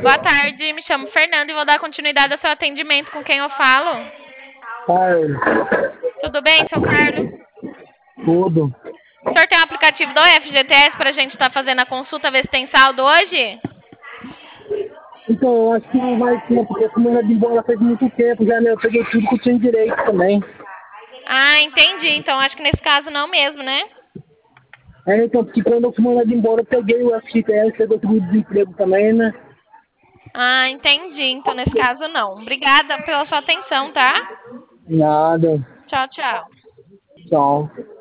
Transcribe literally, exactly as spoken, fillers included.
Boa tarde, me chamo Fernanda e vou dar continuidade ao seu atendimento. Com quem eu falo? Carlos, Tudo bem, seu Carlos? tudo. O senhor tem o aplicativo do F G T S para a gente estar fazendo a consulta, ver se tem saldo hoje? Então, eu acho que não vai ter, porque como ela de bola faz muito tempo já, né? Eu peguei tudo que eu tinha direito também. Ah, entendi. Então acho que nesse caso não mesmo, né? É, então, porque quando eu fui mandado embora, eu peguei o F G T S, pegou tudo de desemprego também, né? Ah, entendi. Então nesse caso não. Obrigada pela sua atenção, tá? Nada. Tchau, tchau. Tchau.